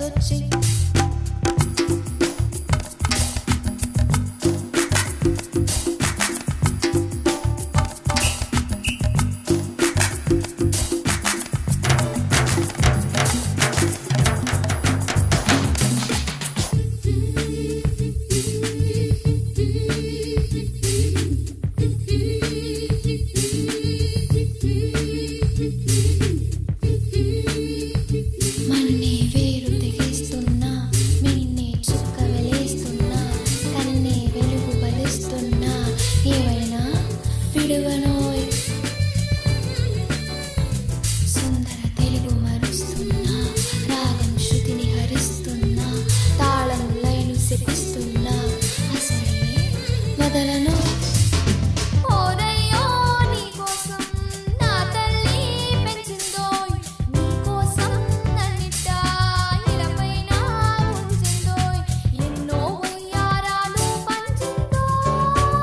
వయసొచ్చి సుందర తెలుగు మరుస్తున్నా రాగం శృతిని హరిస్తున్నా తాళం లైను శపిస్తున్నా అసలే వదలను ఓరయ్యో నీకోసం నా తల్లి పెంచిందోయ్ నీకోసం నన్నిట ఇలపైన ఉంచిందోయ్ ఎన్నో వయ్యారాలు పంచిందోయ్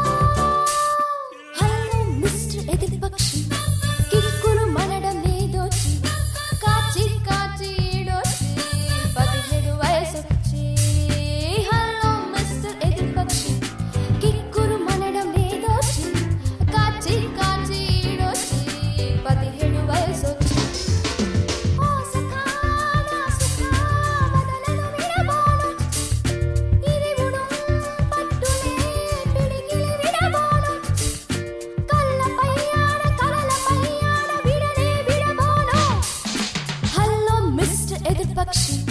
హలో మిస్టర్ ఎదిరిపక్షి కిక్కులు మనడం లేదోచి కాచి కాచి ఈడొచ్చి 17 వయసొచ్చి హలో మిస్టర్ ఎదిరిపక్షి కిక్కులు మనడం లేదోచి కాచి కాచి ఈడొచ్చి 17 వయసొచ్చి ఓ సఖా నా సుఖా వదలను విడబోను ఇది ఉడుం పట్టులే పిడికిలి విడబోను కళ్ళపై ఆడ కలలపై ఆడ విడనే విడబోను హలో మిస్టర్ ఎదిరిపక్షి